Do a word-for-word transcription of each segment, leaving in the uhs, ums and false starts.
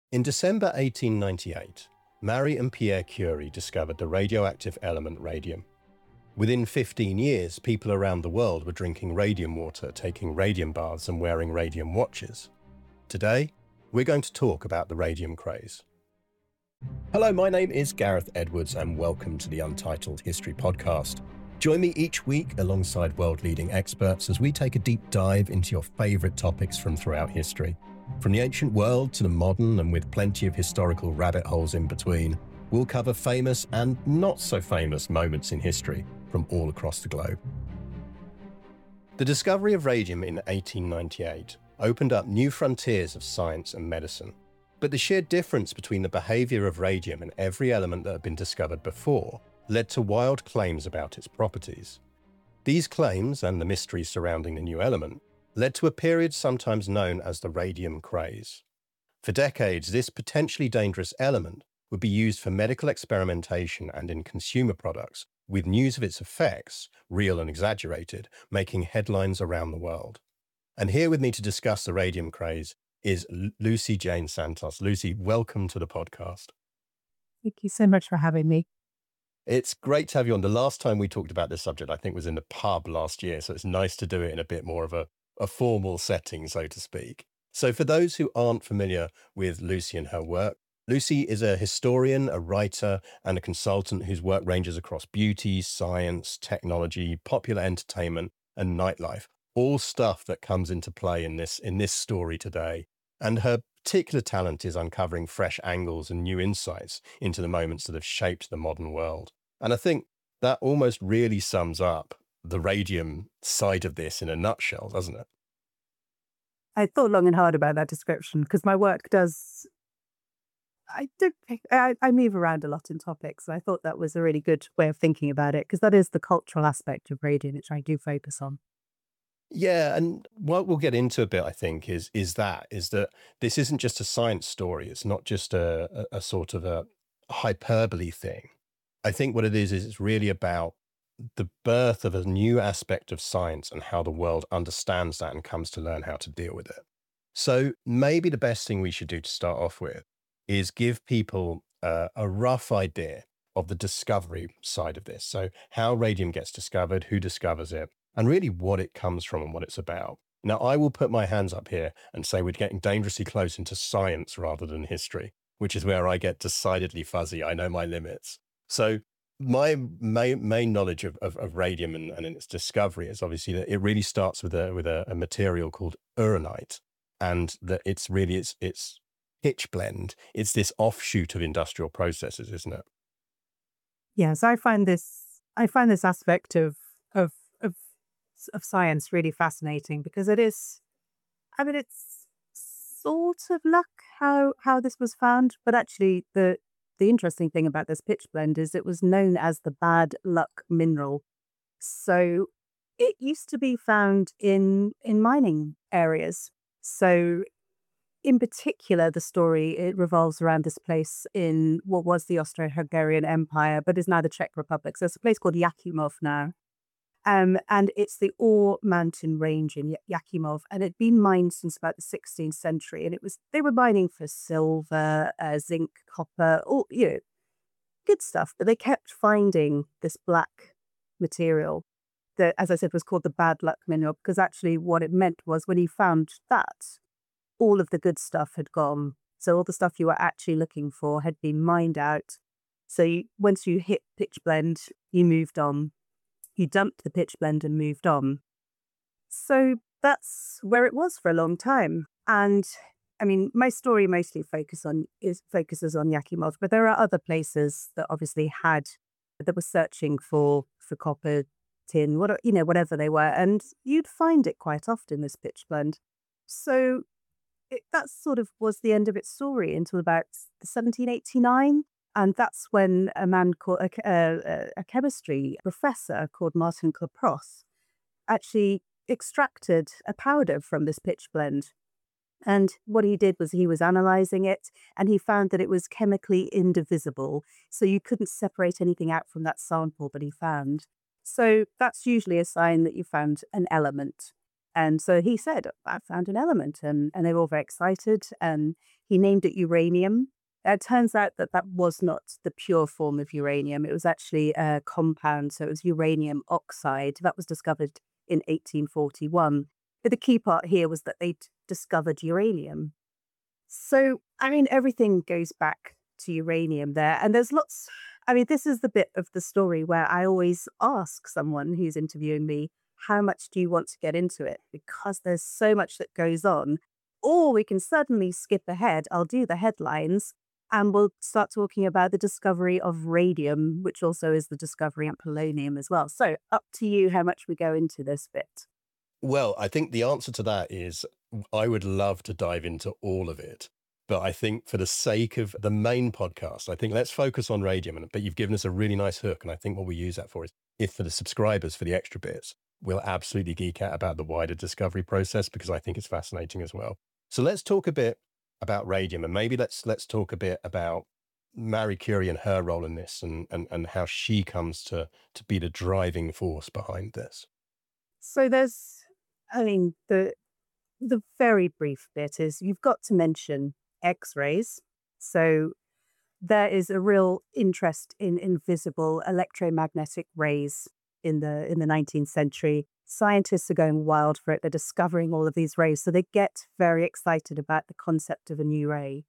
In December eighteen ninety-eight, Marie and Pierre Curie discovered the radioactive element radium. Within fifteen years, people around the world were drinking radium water, taking radium baths and wearing radium watches. Today, we're going to talk about the radium craze. Hello, my name is Gareth Edwards and welcome to the Untitled History Podcast. Join me each week alongside world-leading experts as we take a deep dive into your favourite topics from throughout history. From the ancient world to the modern, and with plenty of historical rabbit holes in between, we'll cover famous and not so famous moments in history from all across the globe. The discovery of radium in eighteen ninety-eight opened up new frontiers of science and medicine. But the sheer difference between the behaviour of radium and every element that had been discovered before led to wild claims about its properties. These claims, and the mysteries surrounding the new element, led to a period sometimes known as the radium craze. For decades, this potentially dangerous element would be used for medical experimentation and in consumer products, with news of its effects, real and exaggerated, making headlines around the world. And here with me to discuss the radium craze is Lucy Jane Santos. Lucy, welcome to the podcast. Thank you so much for having me. It's great to have you on. The last time we talked about this subject, I think, was in the pub last year, so it's nice to do it in a bit more of a, a formal setting, so to speak. So for those who aren't familiar with Lucy and her work, Lucy is a historian, a writer, and a consultant whose work ranges across beauty, science, technology, popular entertainment, and nightlife, all stuff that comes into play in this in this story today. And her particular talent is uncovering fresh angles and new insights into the moments that have shaped the modern world. And I think that almost really sums up the radium side of this in a nutshell, doesn't it? I thought long and hard about that description because my work does, I do, I, I move around a lot in topics. And I thought that was a really good way of thinking about it because that is the cultural aspect of radium, which I do focus on. Yeah, and what we'll get into a bit, I think, is is that is that this isn't just a science story. It's not just a, a, a sort of a hyperbole thing. I think what it is is it's really about the birth of a new aspect of science and how the world understands that and comes to learn how to deal with it. So maybe the best thing we should do to start off with is give people uh, a rough idea of the discovery side of this. So how radium gets discovered, who discovers it, and really what it comes from and what it's about. Now, I will put my hands up here and say we're getting dangerously close into science rather than history, which is where I get decidedly fuzzy. I know my limits. So my main, main knowledge of, of, of radium and, and its discovery is obviously that it really starts with a with a, a material called uranite, and that it's really it's it's pitch blende. It's this offshoot of industrial processes, isn't it? Yes, I find this I find this aspect of of of of science really fascinating because it is, I mean, it's sort of luck how how this was found, but actually the the interesting thing about this pitch blende is it was known as the bad luck mineral. So it used to be found in in mining areas. So in particular, the story, it revolves around this place in what was the Austro-Hungarian Empire, but is now the Czech Republic. So it's a place called Jakimov now. Um, and it's the Ore Mountain Range in Jakimov, and it'd been mined since about the sixteenth century. And it was they were mining for silver, uh, zinc, copper, all you know, good stuff. But they kept finding this black material that, as I said, was called the bad luck mineral because actually what it meant was when you found that, all of the good stuff had gone. So all the stuff you were actually looking for had been mined out. So you, once you hit pitch blende, you moved on. You dumped the pitch blende and moved on. So that's where it was for a long time. And I mean, my story mostly focus on is focuses on Jakimov, but there are other places that obviously had that were searching for for copper, tin, what you know, whatever they were, and you'd find it quite often, this pitch blende. So it, that sort of was the end of its story until about seventeen eighty-nine. And that's when a man called a, a, a chemistry professor called Martin Klaproth actually extracted a powder from this pitch blende. And what he did was he was analyzing it and he found that it was chemically indivisible. So you couldn't separate anything out from that sample that he found. So that's usually a sign that you found an element. And so he said, I found an element. And, and they were all very excited. And he named it uranium. It turns out that that was not the pure form of uranium. It was actually a compound, so it was uranium oxide. That was discovered in eighteen forty-one. But the key part here was that they'd discovered uranium. So, I mean, everything goes back to uranium there. And there's lots, I mean, this is the bit of the story where I always ask someone who's interviewing me, how much do you want to get into it? Because there's so much that goes on. Or we can suddenly skip ahead. I'll do the headlines and we'll start talking about the discovery of radium, which also is the discovery of polonium as well. So up to you how much we go into this bit. Well, I think the answer to that is I would love to dive into all of it. But I think for the sake of the main podcast, I think let's focus on radium. But you've given us a really nice hook. And I think what we use that for is if for the subscribers, for the extra bits, we'll absolutely geek out about the wider discovery process because I think it's fascinating as well. So let's talk a bit about radium, and maybe let's let's talk a bit about Marie Curie and her role in this, and and and how she comes to to be the driving force behind this. So there's, I mean, the the very brief bit is you've got to mention X-rays. So there is a real interest in invisible electromagnetic rays in the in the nineteenth century. Scientists are going wild for it. They're discovering all of these rays. So they get very excited about the concept of a new ray.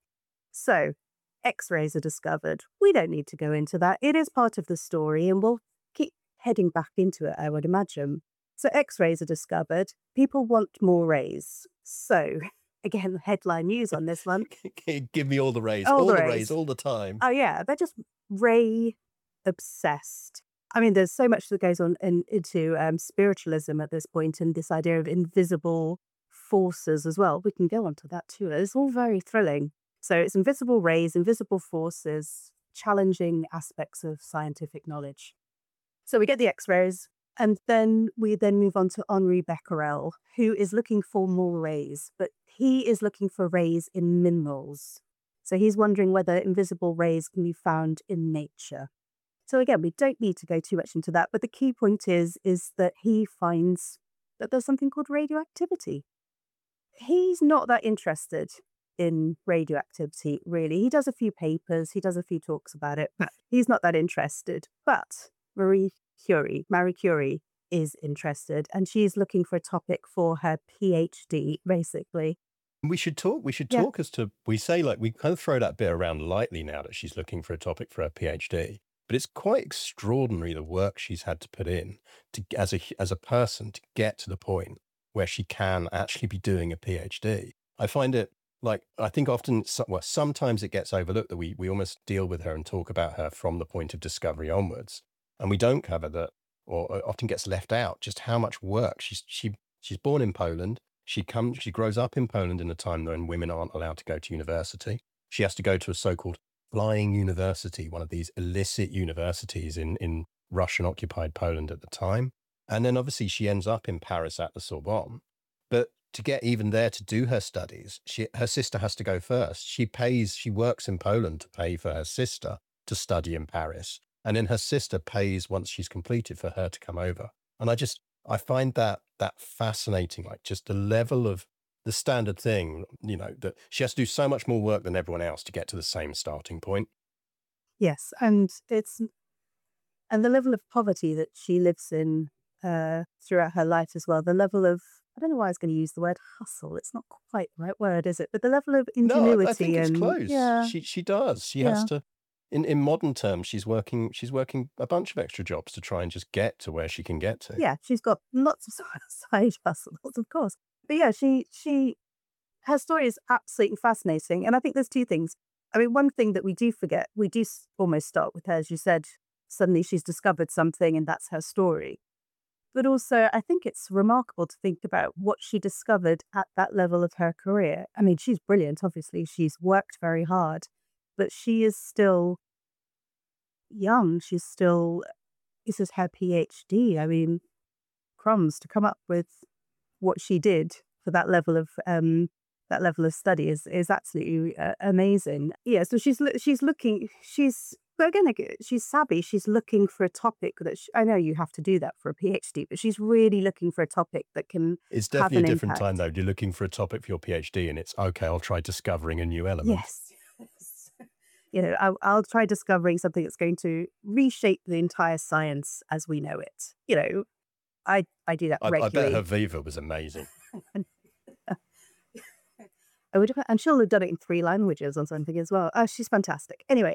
So X-rays are discovered. We don't need to go into that. It is part of the story and we'll keep heading back into it, I would imagine. So X-rays are discovered. People want more rays. So again, headline news on this one. Give me all the rays, all, all the the rays. rays, all the time. Oh yeah, they're just ray obsessed. I mean, there's so much that goes on in, into um, spiritualism at this point, and this idea of invisible forces as well. We can go on to that too. It's all very thrilling. So it's invisible rays, invisible forces, challenging aspects of scientific knowledge. So we get the X-rays, and then we then move on to Henri Becquerel, who is looking for more rays, but he is looking for rays in minerals. So he's wondering whether invisible rays can be found in nature. So again, we don't need to go too much into that, but the key point is, is that he finds that there's something called radioactivity. He's not that interested in radioactivity, really. He does a few papers, he does a few talks about it, but he's not that interested. But Marie Curie, Marie Curie is interested, and she's looking for a topic for her PhD, basically. We should talk, we should Yeah. talk as to, we say like, we kind of throw that bit around lightly now that she's looking for a topic for her PhD. But it's quite extraordinary the work she's had to put in to, as a as a person to get to the point where she can actually be doing a PhD. I find it like, I think often, well, sometimes it gets overlooked that we we almost deal with her and talk about her from the point of discovery onwards. And we don't cover that, or often gets left out, just how much work. She's she she's born in Poland. She comes, she grows up in Poland in a time when women aren't allowed to go to university. She has to go to a so-called flying university, one of these illicit universities in, in Russian-occupied Poland at the time. And then obviously she ends up in Paris at the Sorbonne. But to get even there to do her studies, she, her sister has to go first. She pays, she works in Poland to pay for her sister to study in Paris. And then her sister pays once she's completed for her to come over. And I just, I find that that fascinating, like just the level of the standard thing, you know, that she has to do so much more work than everyone else to get to the same starting point. Yes, and it's and the level of poverty that she lives in uh, throughout her life as well. The level of, I don't know why I was going to use the word hustle. It's not quite the right word, is it? But the level of ingenuity. No, I, I think it's and, close. Yeah, She she does. She yeah. has to. In, in modern terms, she's working. She's working a bunch of extra jobs to try and just get to where she can get to. Yeah, she's got lots of side hustles, of course. But yeah, she she her story is absolutely fascinating, and I think there's two things. I mean, one thing that we do forget, we do almost start with her, as you said. Suddenly, she's discovered something, and that's her story. But also, I think it's remarkable to think about what she discovered at that level of her career. I mean, she's brilliant. Obviously, she's worked very hard, but she is still young. She's still, this is her PhD. I mean, crumbs to come up with what she did for that level of um, that level of study is is absolutely uh, amazing. Yeah, so she's she's looking she's But again, like, she's savvy. She's looking for a topic that she, I know you have to do that for a PhD, but she's really looking for a topic that can It's have definitely an a different time, impact. though. You're looking for a topic for your PhD, and it's okay. I'll try discovering a new element. Yes. You know, I'll, I'll try discovering something that's going to reshape the entire science as we know it. You know, I I do that I, I regularly. bet her Viva was amazing. I would have, and she'll have done it in three languages or something as well. Oh, she's fantastic. Anyway,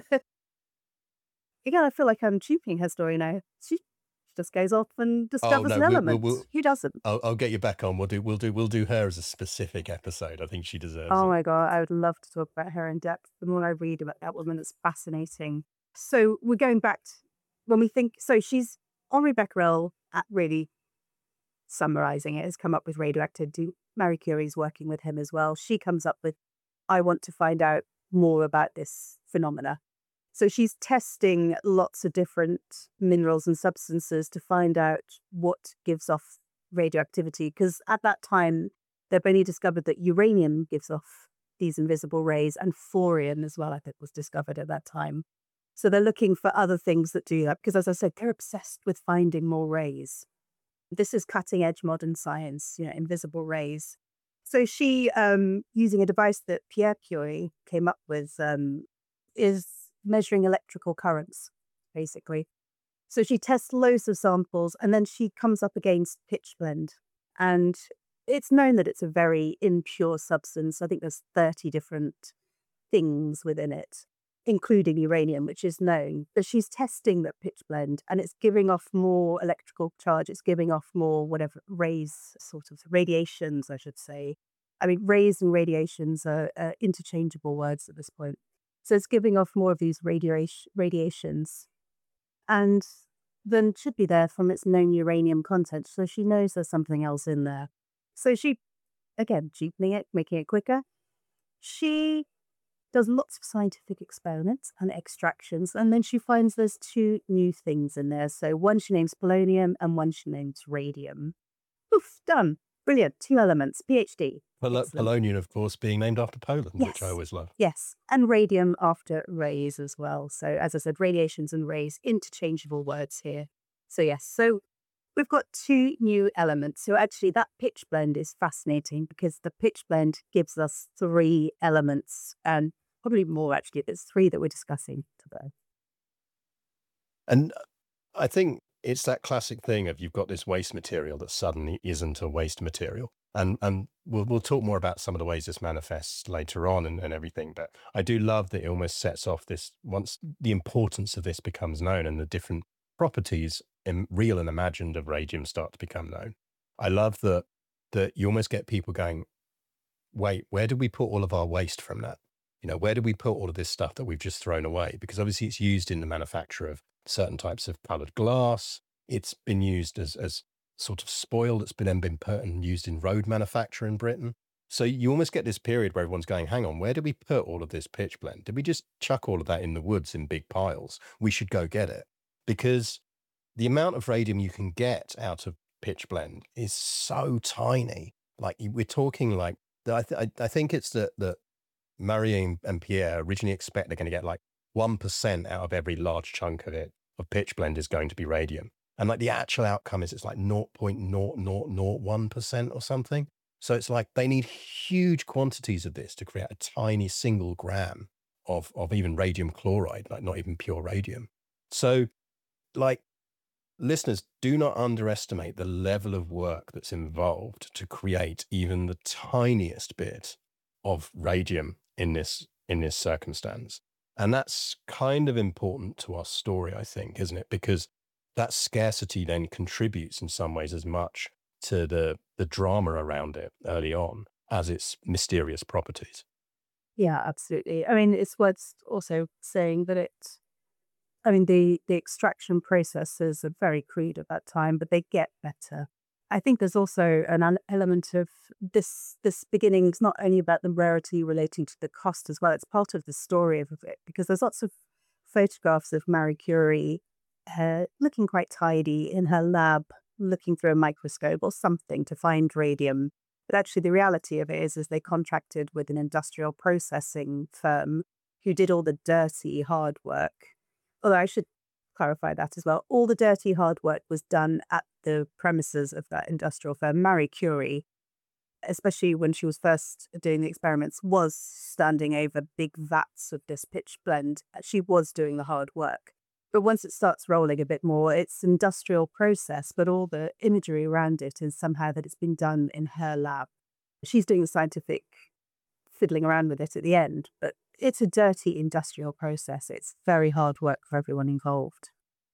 again, I feel like I'm duping her story now. She just goes off and discovers no, an we'll- we'll- element. we'll- Who doesn't? I'll, I'll get you back on. We'll do, we'll do, we'll do her as a specific episode. I think she deserves Oh it. my God, I would love to talk about her in depth. The more I read about that woman, it's fascinating. So we're going back to when we think, so she's, Henri Becquerel, at really summarizing it, has come up with radioactivity. Marie Curie's working with him as well. She comes up with, I want to find out more about this phenomena. So she's testing lots of different minerals and substances to find out what gives off radioactivity. Because at that time, they've only discovered that uranium gives off these invisible rays, and thorium as well, I think, was discovered at that time. So they're looking for other things that do that. Because as I said, they're obsessed with finding more rays. This is cutting edge modern science, you know, invisible rays. So she, um, using a device that Pierre Curie came up with, um, is measuring electrical currents, basically. So she tests loads of samples and then she comes up against pitchblende. And it's known that it's a very impure substance. I think there's thirty different things within it, including uranium, which is known. But she's testing that pitchblende and it's giving off more electrical charge. It's giving off more whatever rays, sort of radiations, I should say. I mean, rays and radiations are uh, interchangeable words at this point. So it's giving off more of these radiation radiations, and then should be there from its known uranium content. So she knows there's something else in there. So she, again, cheapening it, making it quicker. She does lots of scientific experiments and extractions, and then she finds there's two new things in there. So one she names polonium and one she names radium. Oof, done. Brilliant. Two elements. PhD. Pol- Excellent. Polonium, of course, being named after Poland, which Yes. I always love. Yes, and radium after rays as well. So as I said, radiations and rays, interchangeable words here. So yes, so we've got two new elements. So actually that pitchblende is fascinating because the pitchblende gives us three elements, and probably more actually. There's three that we're discussing today. And I think it's that classic thing of you've got this waste material that suddenly isn't a waste material. And and we'll we'll talk more about some of the ways this manifests later on and, and everything. But I do love that it almost sets off this, once the importance of this becomes known and the different properties, in, real and imagined, of radium start to become known. I love that that you almost get people going, wait, where did we put all of our waste from that? You know, where did we put all of this stuff that we've just thrown away? Because obviously it's used in the manufacture of certain types of colored glass. It's been used as as sort of spoil that's been then been put and used in road manufacture in Britain. So you almost get this period where everyone's going, hang on, where did we put all of this pitchblende? Did we just chuck all of that in the woods in big piles? We should go get it. Because the amount of radium you can get out of pitchblende is so tiny. Like we're talking like, I, th- I think it's that that Marie and Pierre originally expect they're going to get like one percent out of every large chunk of it, of pitchblende, is going to be radium. And like the actual outcome is it's like zero point zero zero zero one percent or something. So it's like they need huge quantities of this to create a tiny single gram of, of even radium chloride, like not even pure radium. So like listeners, do not underestimate the level of work that's involved to create even the tiniest bit of radium in this in this circumstance. And that's kind of important to our story, I think, isn't it? Because that scarcity then contributes in some ways as much to the the drama around it early on as its mysterious properties. Yeah, absolutely. I mean, it's worth also saying that it, I mean, the, the extraction processes are very crude at that time, but they get better. I think there's also an el- element of this, this beginning is not only about the rarity relating to the cost as well, it's part of the story of it, because there's lots of photographs of Marie Curie uh, looking quite tidy in her lab, looking through a microscope or something to find radium. But actually the reality of it is, is they contracted with an industrial processing firm who did all the dirty, hard work. although I should clarify that as well. All the dirty hard work was done at the premises of that industrial firm. Marie Curie, especially when she was first doing the experiments, was standing over big vats of this pitch blend. She was doing the hard work. But once it starts rolling a bit more, it's industrial process, but all the imagery around it is somehow that it's been done in her lab. She's doing the scientific fiddling around with it at the end, but it's a dirty industrial process. It's very hard work for everyone involved.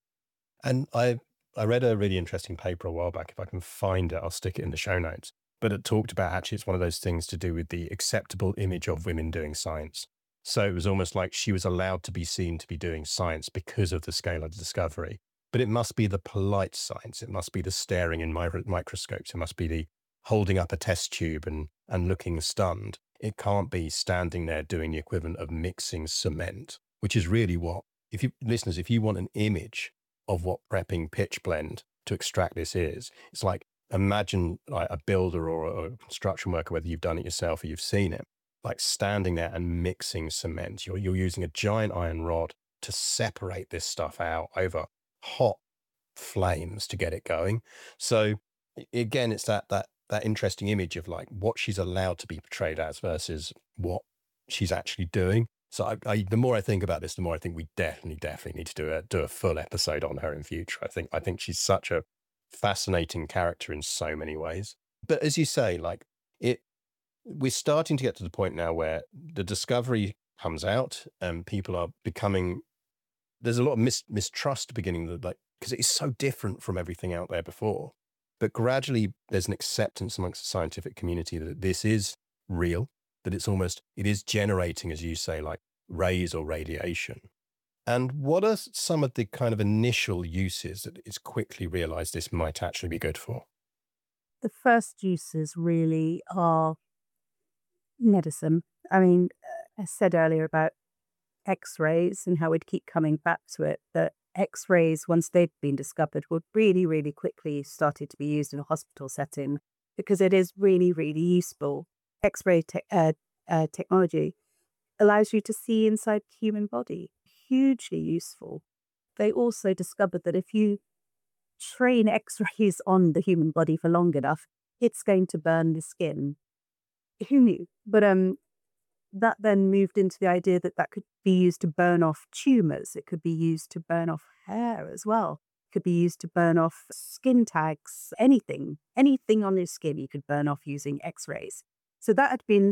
And I I read a really interesting paper a while back. If I can find it, I'll stick it in the show notes. But it talked about, actually, it's one of those things to do with the acceptable image of women doing science. So it was almost like she was allowed to be seen to be doing science because of the scale of the discovery. But it must be the polite science. It must be the staring in mi- microscopes. It must be the holding up a test tube and, and looking stunned. It can't be standing there doing the equivalent of mixing cement, which is really what, if you listeners, if you want an image of what prepping pitch blend to extract this is, it's like, imagine like a builder or a, a construction worker, whether you've done it yourself or you've seen it, like standing there and mixing cement. You're, you're using a giant iron rod to separate this stuff out over hot flames to get it going. So again, it's that that that interesting image of like what she's allowed to be portrayed as versus what she's actually doing. So I, I, the more I think about this, the more I think we definitely, definitely need to do a do a full episode on her in future. I think I think she's such a fascinating character in so many ways. But as you say, like it, we're starting to get to the point now where the discovery comes out and people are becoming, there's a lot of mis, mistrust beginning, like, because it is so different from everything out there before. But gradually there's an acceptance amongst the scientific community that this is real, that it's almost, it is generating, as you say, like rays or radiation. And what are some of the kind of initial uses that it's quickly realized this might actually be good for? The first uses really are medicine. I mean, I said earlier about X-rays and how we'd keep coming back to it, that X-rays, once they'd been discovered, would really, really quickly started to be used in a hospital setting because it is really, really useful. X-ray te- uh, uh, technology allows you to see inside the human body. Hugely useful. They also discovered that if you train X-rays on the human body for long enough, it's going to burn the skin. Who knew? But um, that then moved into the idea that that could be used to burn off tumors. It could be used to burn off hair as well. It could be used to burn off skin tags, anything. Anything on your skin you could burn off using X-rays. So that had been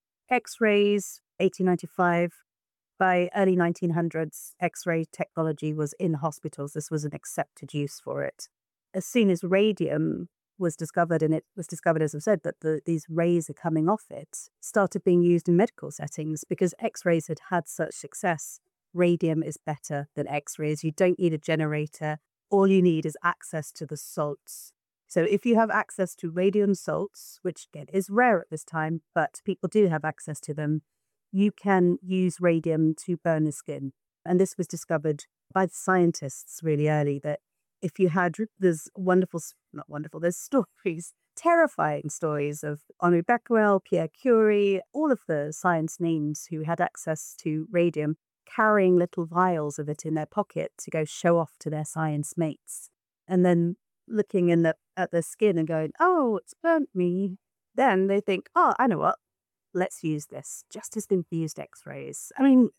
X-rays, eighteen ninety-five. By early nineteen hundreds, X-ray technology was in hospitals. This was an accepted use for it. As soon as radium was discovered, and it was discovered, as I've said, that the, these rays are coming off it, started being used in medical settings because X-rays had had such success. Radium is better than X-rays. You don't need a generator. All you need is access to the salts. So if you have access to radium salts, which again is rare at this time, but people do have access to them, you can use radium to burn the skin. And this was discovered by the scientists really early, that if you had, there's wonderful, not wonderful, there's stories, terrifying stories of Henri Becquerel, Pierre Curie, all of the science names who had access to radium, carrying little vials of it in their pocket to go show off to their science mates. And then looking in the, at their skin and going, oh, it's burnt me. Then they think, oh, I know what. Let's use this, just as they've used X-rays. I mean,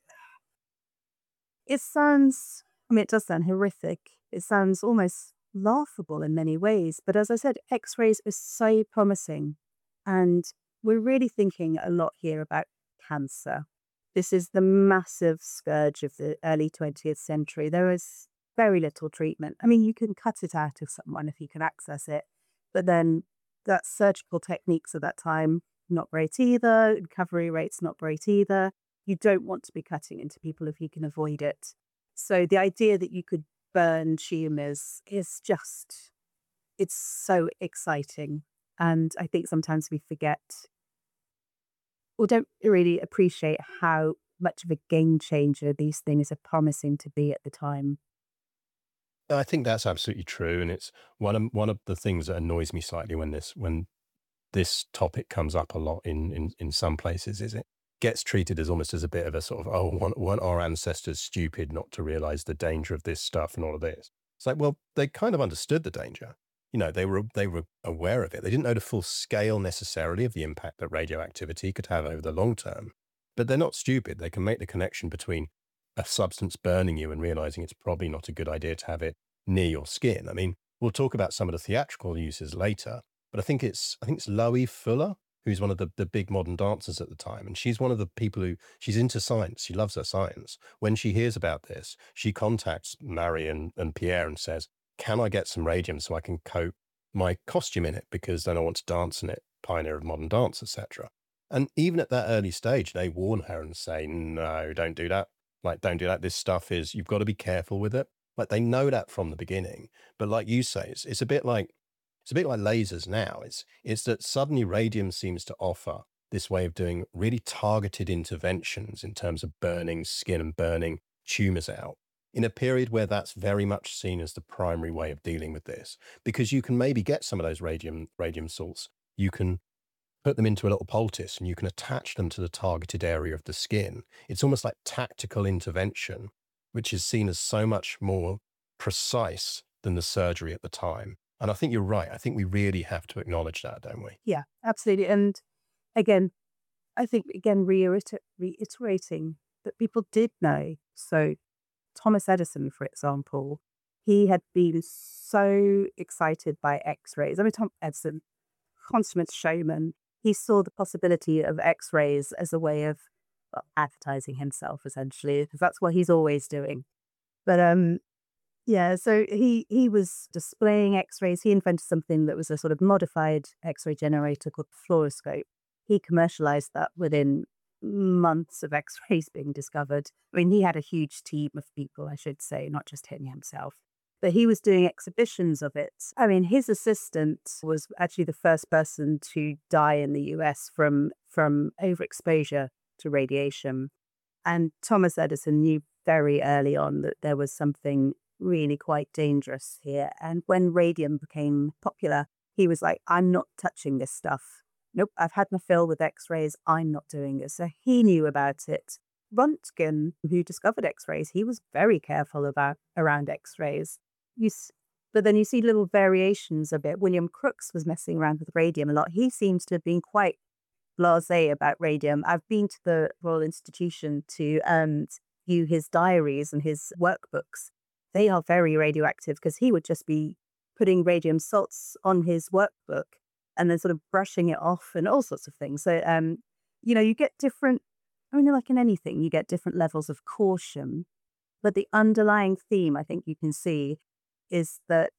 it sounds, I mean, it does sound horrific. It sounds almost laughable in many ways. But as I said, X-rays are so promising. And we're really thinking a lot here about cancer. This is the massive scourge of the early twentieth century. There is very little treatment. I mean, you can cut it out of someone if you can access it. But then that surgical techniques at that time, not great either. Recovery rates, not great either. You don't want to be cutting into people if you can avoid it. So the idea that you could burn tumors is just, it's so exciting. And I think sometimes we forget or don't really appreciate how much of a game changer these things are promising to be at the time. I think that's absolutely true. And it's one of, one of the things that annoys me slightly when this, when this topic comes up a lot in, in, in some places, is it gets treated as almost as a bit of a sort of, oh, weren't, weren't our ancestors stupid not to realize the danger of this stuff and all of this? It's like, well, they kind of understood the danger. You know, they were they were aware of it. They didn't know the full scale necessarily of the impact that radioactivity could have over the long term, but they're not stupid. They can make the connection between a substance burning you and realizing it's probably not a good idea to have it near your skin. I mean, we'll talk about some of the theatrical uses later, but I think it's I think it's Loie Fuller, who's one of the, the big modern dancers at the time. And she's one of the people who, she's into science. She loves her science. When she hears about this, she contacts Marie and, and Pierre and says, can I get some radium so I can coat my costume in it? Because then I want to dance in it, pioneer of modern dance, et cetera. And even at that early stage, they warn her and say, no, don't do that. Like, don't do that. This stuff is, you've got to be careful with it. Like, they know that from the beginning. But like you say, it's, it's a bit like, it's a bit like lasers now. It's, it's that suddenly radium seems to offer this way of doing really targeted interventions in terms of burning skin and burning tumors out in a period where that's very much seen as the primary way of dealing with this. Because you can maybe get some of those radium, radium salts, you can put them into a little poultice and you can attach them to the targeted area of the skin. It's almost like tactical intervention, which is seen as so much more precise than the surgery at the time. And I think you're right. I think we really have to acknowledge that, don't we? Yeah, absolutely. And again, I think, again, reiter- reiterating that people did know. So Thomas Edison, for example, he had been so excited by X-rays. I mean, Tom Edison, consummate showman, he saw the possibility of X-rays as a way of, well, advertising himself, essentially, because that's what he's always doing. But um, yeah, so he he was displaying X-rays. He invented something that was a sort of modified X-ray generator called the fluoroscope. He commercialized that within months of X-rays being discovered. I mean, he had a huge team of people, I should say, not just him himself. But he was doing exhibitions of it. I mean, his assistant was actually the first person to die in the U S from from overexposure to radiation. And Thomas Edison knew very early on that there was something really quite dangerous here. And when radium became popular, he was like, I'm not touching this stuff. Nope, I've had my fill with X-rays. I'm not doing this. So he knew about it. Röntgen, who discovered X-rays, he was very careful about around X-rays. You, s- but then you see little variations of it. William Crookes was messing around with radium a lot. He seems to have been quite blasé about radium. I've been to the Royal Institution to um, view his diaries and his workbooks. They are very radioactive because he would just be putting radium salts on his workbook and then sort of brushing it off and all sorts of things. So, um, you know, you get different, I mean, like in anything, you get different levels of caution. But the underlying theme, I think you can see, is that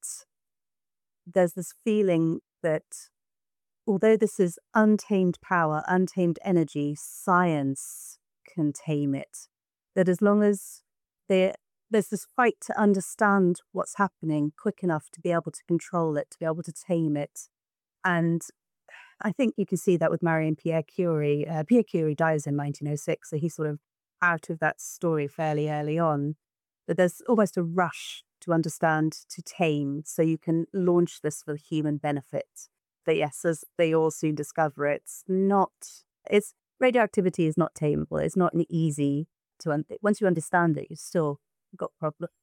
there's this feeling that although this is untamed power, untamed energy, science can tame it. That as long as there, there's this fight to understand what's happening quick enough to be able to control it, to be able to tame it. And I think you can see that with Marie and Pierre Curie. Uh, Pierre Curie dies in nineteen oh six, so he's sort of out of that story fairly early on. But there's almost a rush to understand, to tame, so you can launch this for human benefit. But yes, as they all soon discover, it's not, it's, radioactivity is not tameable. It's not an easy to, un- once you understand it, you've still got problems.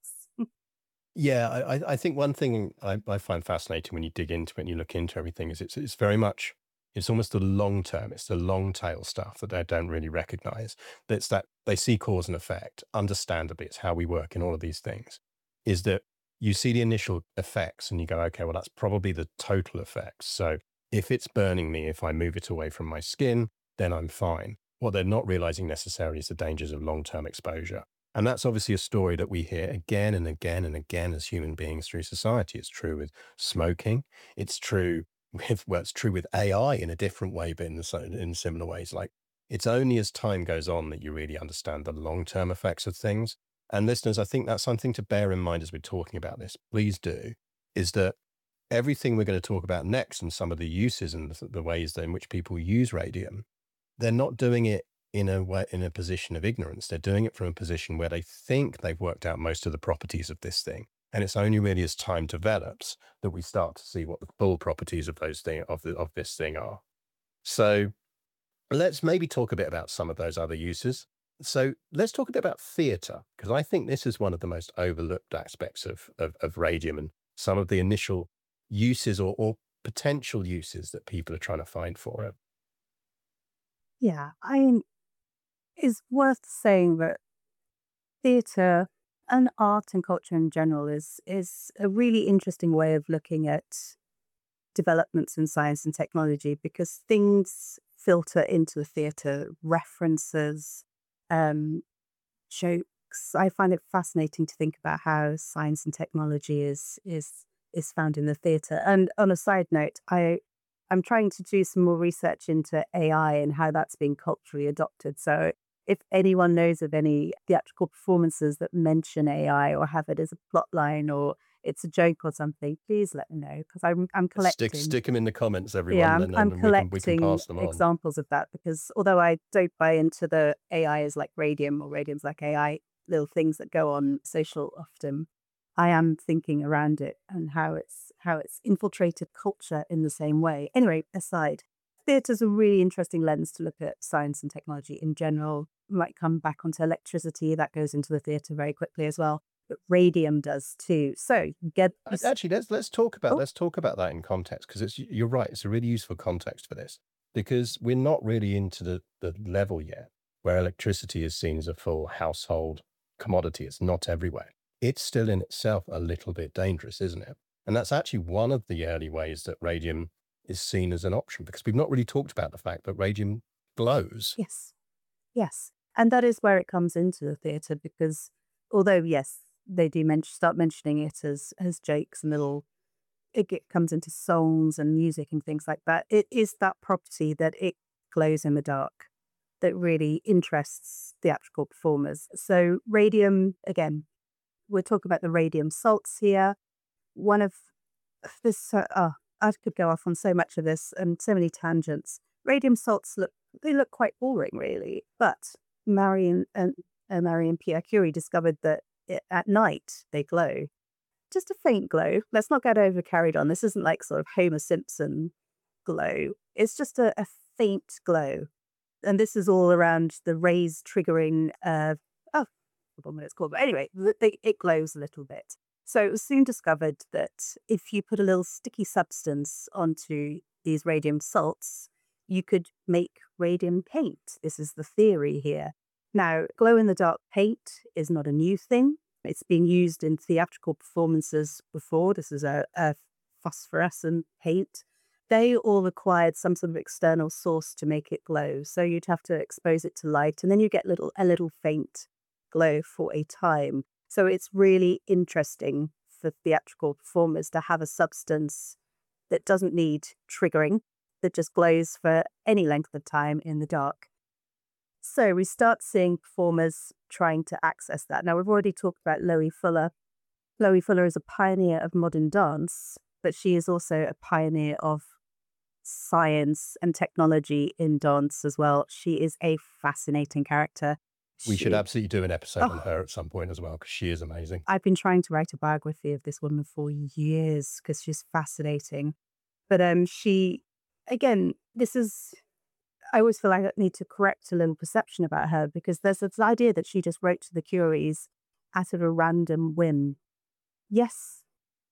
Yeah, I, I I think one thing I, I find fascinating when you dig into it and you look into everything is it's it's very much, it's almost the long term, it's the long tail stuff that they don't really recognize. That's that they see cause and effect. Understandably, it's how we work in all of these things. Is that you see the initial effects and you go, okay, well, that's probably the total effects. So if it's burning me, if I move it away from my skin, then I'm fine. What they're not realizing necessarily is the dangers of long term exposure. And that's obviously a story that we hear again and again and again as human beings through society. It's true with smoking. It's true with, well, it's true with A I in a different way, but in, the, so- in similar ways. Like, it's only as time goes on that you really understand the long-term effects of things. And listeners, I think that's something to bear in mind as we're talking about this. Please do, is that everything we're going to talk about next and some of the uses and the, the ways in which people use radium, they're not doing it in a way, in a position of ignorance. They're doing it from a position where they think they've worked out most of the properties of this thing. And it's only really as time develops that we start to see what the full properties of those thing of the, of this thing are. So Let's maybe talk a bit about some of those other uses. So let's talk a bit about theatre, because I think this is one of the most overlooked aspects of, of, of radium and some of the initial uses or, or potential uses that people are trying to find for it. Yeah, I mean, it's worth saying that theatre and art and culture in general is is a really interesting way of looking at developments in science and technology, because things filter into the theatre, references, um, jokes. I find it fascinating to think about how science and technology is is is found in the theatre. And on a side note, I I'm trying to do some more research into A I and how that's being culturally adopted. So if anyone knows of any theatrical performances that mention A I or have it as a plot line or it's a joke or something, please let me know, because I'm I'm Stick collecting. stick them in the comments, Yeah, everyone, I'm and, I'm and we can we can collecting pass them on. examples of that, because although I don't buy into the A I is like radium or radium's like A I, little things that go on social often, I am thinking around it and how it's how it's infiltrated culture in the same way. Anyway, aside, theatre's a really interesting lens to look at science and technology in general. Might come back onto electricity, that goes into the theatre very quickly as well, but radium does too. So you get Uh, this. Actually, let's let's talk about Oh, let's talk about that in context, because it's you're right. It's a really useful context for this, because we're not really into the the level yet where electricity is seen as a full household commodity. It's not everywhere. It's still in itself a little bit dangerous, isn't it? And that's actually one of the early ways that radium is seen as an option, because we've not really talked about the fact that radium glows. yes. Yes. And that is where it comes into the theatre, because although, yes, they do mention, start mentioning it as, as jokes and little, it get, comes into songs and music and things like that. It is that property that it glows in the dark that really interests theatrical performers. So, radium, again, we're talking about the radium salts here. One of this, uh, oh, I could go off on so much of this and so many tangents. Radium salts look, they look quite boring, really. But Marie and, and uh, Marie and Pierre Curie discovered that it, at night they glow. Just a faint glow. Let's not get over carried on. This isn't like sort of Homer Simpson glow. It's just a, a faint glow. And this is all around the rays triggering, uh, oh, I forgot what it's called. But anyway, th- they, it glows a little bit. So it was soon discovered that if you put a little sticky substance onto these radium salts, you could make radium paint. This is the theory here. Now, glow in the dark paint is not a new thing. It's been used in theatrical performances before. This is a, a phosphorescent paint. They all required some sort of external source to make it glow. So you'd have to expose it to light, and then you get little a little faint glow for a time. So it's really interesting for theatrical performers to have a substance that doesn't need triggering, that just glows for any length of time in the dark. So we start seeing performers trying to access that. Now, we've already talked about Loie Fuller. Loie Fuller is a pioneer of modern dance, but she is also a pioneer of science and technology in dance as well. She is a fascinating character. We should She, absolutely do an episode on oh, her at some point as well, because she is amazing. I've been trying to write a biography of this woman for years because she's fascinating. But um, she, again, this is, I always feel like I need to correct a little perception about her, because there's this idea that she just wrote to the Curies out of a random whim. Yes,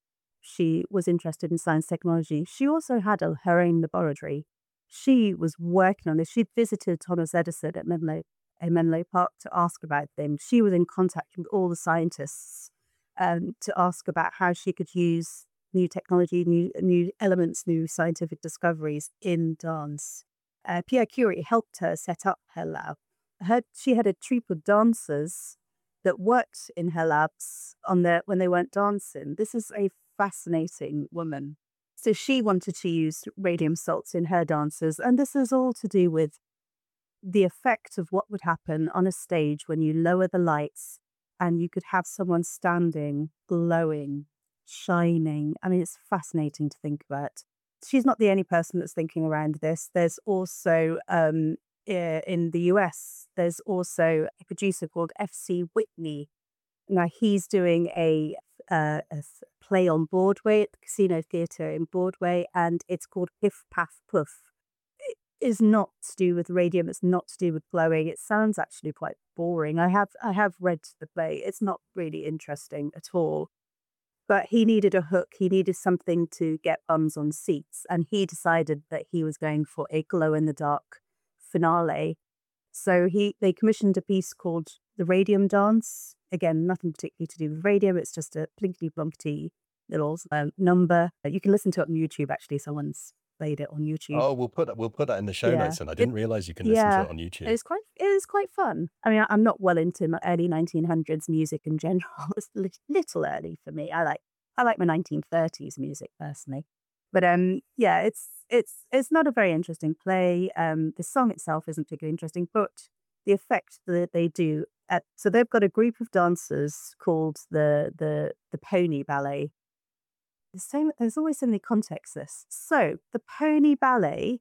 she was interested in science technology. She also had a, her own laboratory. She was working on this. She'd visited Thomas Edison at Menlo, at Menlo Park to ask about them. She was in contact with all the scientists um, to ask about how she could use new technology, new new elements, new scientific discoveries in dance. Uh, Pierre Curie helped her set up her lab. Her, she had a troupe of dancers that worked in her labs on their when they weren't dancing. This is a fascinating woman. So she wanted to use radium salts in her dances, and this is all to do with the effect of what would happen on a stage when you lower the lights and you could have someone standing, glowing, shining. I mean, it's fascinating to think about. She's not the only person that's thinking around this. There's also, um, i- in the U S, there's also a producer called F C Whitney. Now, he's doing a, uh, a th- play on Broadway at the Casino Theatre in Broadway, and it's called Piff Paff Puff. is not to do with radium. It's not to do with glowing. It sounds actually quite boring. I have I have read the play. It's not really interesting at all. But he needed a hook. He needed something to get bums on seats, and he decided that he was going for a glow in the dark finale. So he they commissioned a piece called The Radium Dance. Again, nothing particularly to do with radium. It's just a plinkety plonkety little um, number. You can listen to it on YouTube. Actually, someone's played it on YouTube. Oh, we'll put we'll put that in the show Yeah. notes, and I It- didn't realize you can listen to yeah. it on YouTube. It's quite it is quite fun. I mean, I- I'm not well into my early nineteen hundreds music in general. It's a li- little early for me. I like I like my nineteen thirties music personally. But um, yeah, it's it's it's not a very interesting play. Um, the song itself isn't particularly interesting, but the effect that they do at so they've got a group of dancers called the the the Pony Ballet. There's so there's always so many contexts to this. So the Pony Ballet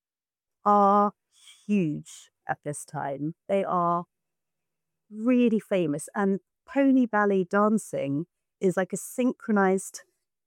are huge at this time. They are really famous, and pony ballet dancing is like a synchronized.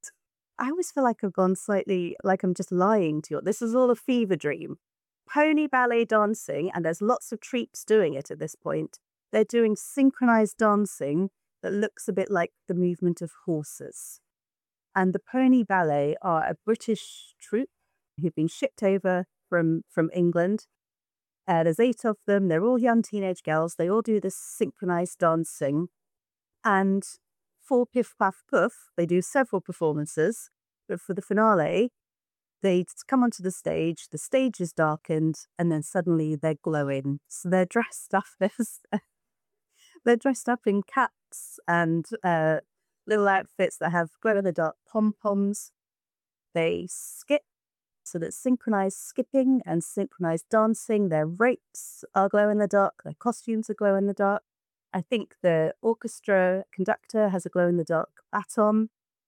I always feel like I've gone slightly like I'm just lying to you. This is all a fever dream. Pony ballet dancing, and there's lots of treeps doing it at this point. They're doing synchronized dancing that looks a bit like the movement of horses. And the Pony Ballet are a British troupe who've been shipped over from, from England. Uh, there's eight of them. They're all young teenage girls. They all do this synchronized dancing. And for Piff Paff Puff, they do several performances. But for the finale, they come onto the stage. The stage is darkened, and then suddenly they're glowing. So they're dressed up as they're dressed up in caps and uh, little outfits that have glow in the dark pom poms. They skip. So that's synchronized skipping and synchronized dancing. Their ropes are glow in the dark. Their costumes are glow in the dark. I think the orchestra conductor has a glow in the dark baton.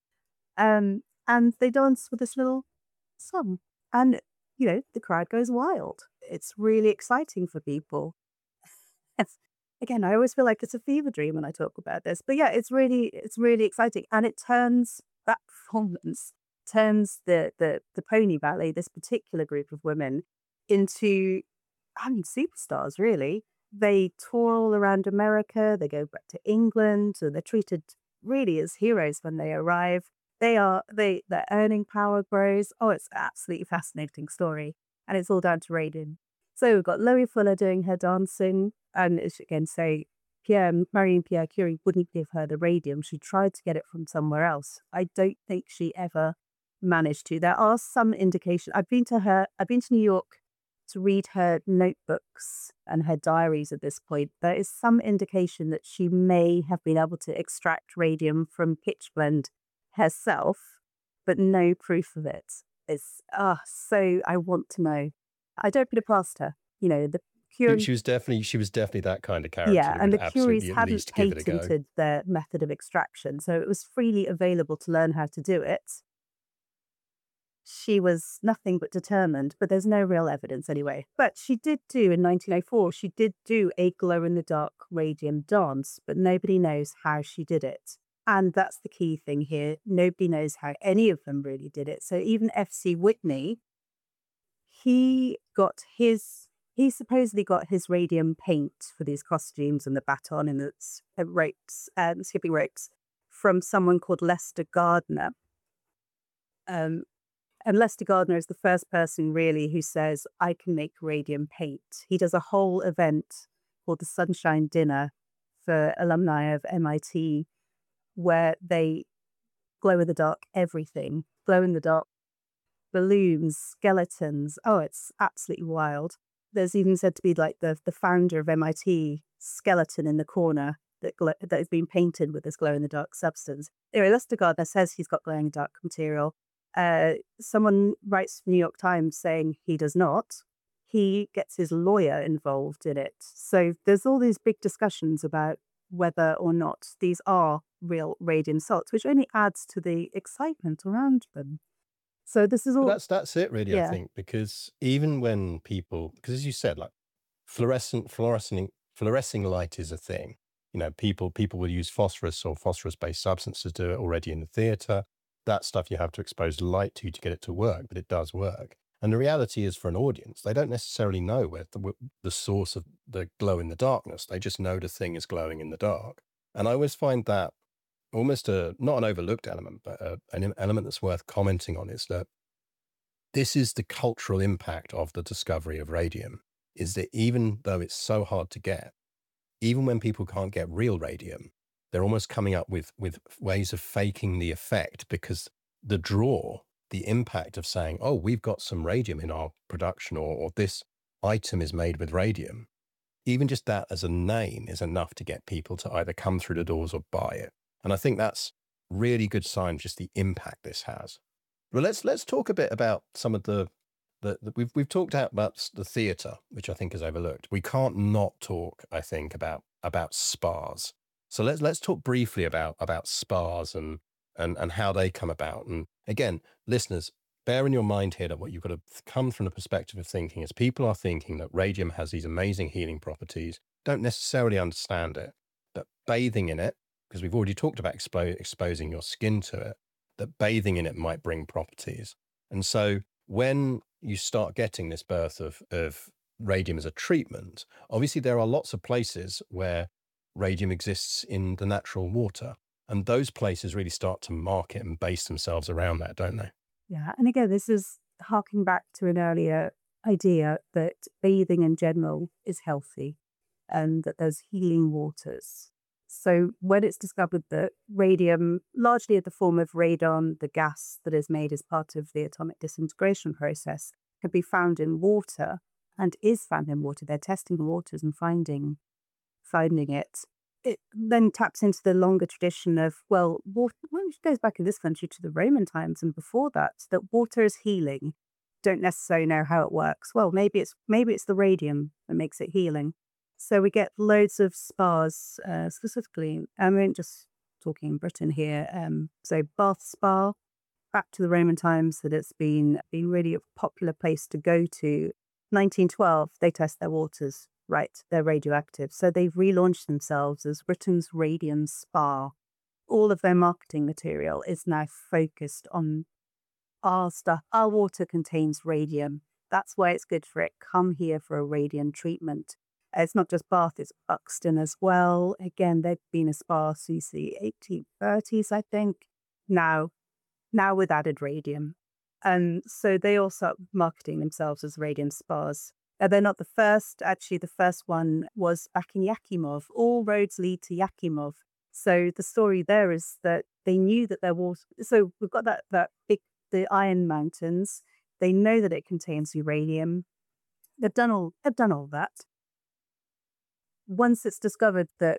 Um, and they dance with this little song. And, you know, the crowd goes wild. It's really exciting for people. It's, again, I always feel like it's a fever dream when I talk about this. But yeah, it's really, it's really exciting. And it turns that performance turns the, the the pony ballet, this particular group of women, into, I mean, superstars, really. They tour all around America. They go back to England. So they're treated really as heroes when they arrive. They are, they their earning power grows. Oh, it's an absolutely fascinating story. And it's all down to Radin. So we've got Loie Fuller doing her dancing. And it's, again, say, Pierre, Marie Pierre Curie wouldn't give her the radium. She tried to get it from somewhere else. I don't think she ever managed to. There are some indication. I've been to her, I've been to New York to read her notebooks and her diaries at this point. There is some indication that she may have been able to extract radium from pitchblende herself, but no proof of it. It's, ah, oh, so I want to know. I don't put it past her. You know, the Curie, she was definitely she was definitely that kind of character. yeah, and the Curies at hadn't least give it a go. patented their method of extraction, so it was freely available to learn how to do it. She was nothing but determined, but there's no real evidence anyway. But she did do, in nineteen oh four, she did do a glow-in-the-dark radium dance, but nobody knows how she did it. And that's the key thing here. Nobody knows how any of them really did it. So even F C Whitney, he got his, he supposedly got his radium paint for these costumes and the baton and the uh, ropes, um, skipping ropes, from someone called Lester Gardner. Um, And Lester Gardner is the first person really who says, I can make radium paint. He does a whole event called the Sunshine Dinner for alumni of M I T, where they glow in the dark everything, glow in the dark balloons, skeletons. Oh, it's absolutely wild. There's even said to be like the, the founder of M I T skeleton in the corner that gl- that has been painted with this glow in the dark substance. Anyway, Lester Gardner says he's got glow in the dark material. Uh, someone writes for the New York Times saying he does not. He gets his lawyer involved in it. So there's all these big discussions about whether or not these are real radium salts, which only adds to the excitement around them. So this is all. But that's that's it, really. Yeah. I think, because even when people, because as you said, like fluorescent, fluorescing, fluorescing light is a thing. You know, people people will use phosphorus or phosphorus-based substances to do it already in the theatre. That stuff you have to expose light to to get it to work, but it does work. And the reality is, for an audience, they don't necessarily know where the, the source of the glow in the darkness. They just know the thing is glowing in the dark. And I always find that almost a, not an overlooked element, but a, an element that's worth commenting on, is that this is the cultural impact of the discovery of radium, is that even though it's so hard to get, even when people can't get real radium, they're almost coming up with, with ways of faking the effect, because the draw, the impact of saying, oh, we've got some radium in our production, or, or this item is made with radium, even just that as a name is enough to get people to either come through the doors or buy it. And I think that's really good sign, just the impact this has. Well, let's let's talk a bit about some of the, the, the we've we've talked out about the theatre, which I think is overlooked. We can't not talk, I think, about about spas. So let's let's talk briefly about about spas and and and how they come about. And again, listeners, bear in your mind here that what you've got to come from the perspective of thinking is, people are thinking that radium has these amazing healing properties, don't necessarily understand it, but bathing in it, because we've already talked about expo- exposing your skin to it, that bathing in it might bring properties. And so when you start getting this birth of, of radium as a treatment, obviously there are lots of places where radium exists in the natural water. And those places really start to market and base themselves around that, don't they? Yeah. And again, this is harking back to an earlier idea that bathing in general is healthy and that there's healing waters. So when it's discovered that radium, largely in the form of radon, the gas that is made as part of the atomic disintegration process, can be found in water and is found in water, they're testing the waters and finding finding it. It then taps into the longer tradition of, well, water, well, it goes back in this country to the Roman times and before that, that water is healing. Don't necessarily know how it works. Well, maybe it's maybe it's the radium that makes it healing. So we get loads of spas, uh, specifically, I mean, just talking Britain here. Um, so Bath Spa, back to the Roman times, that it's been, been really a popular place to go to. nineteen twelve, they test their waters, right, they're radioactive. So they've relaunched themselves as Britain's Radium Spa. All of their marketing material is now focused on our stuff. Our water contains radium. That's why it's good for it. Come here for a radium treatment. It's not just Bath, it's Buxton as well. Again, they've been a spa since the eighteen thirties, I think. Now, now with added radium. And so they all start marketing themselves as radium spas. Uh, they're not the first. Actually, the first one was back in Yakimov. All roads lead to Yakimov. So the story there is that they knew that there was, so we've got that, that big, the Iron Mountains. They know that it contains uranium. They've done all, they've done all that. Once it's discovered that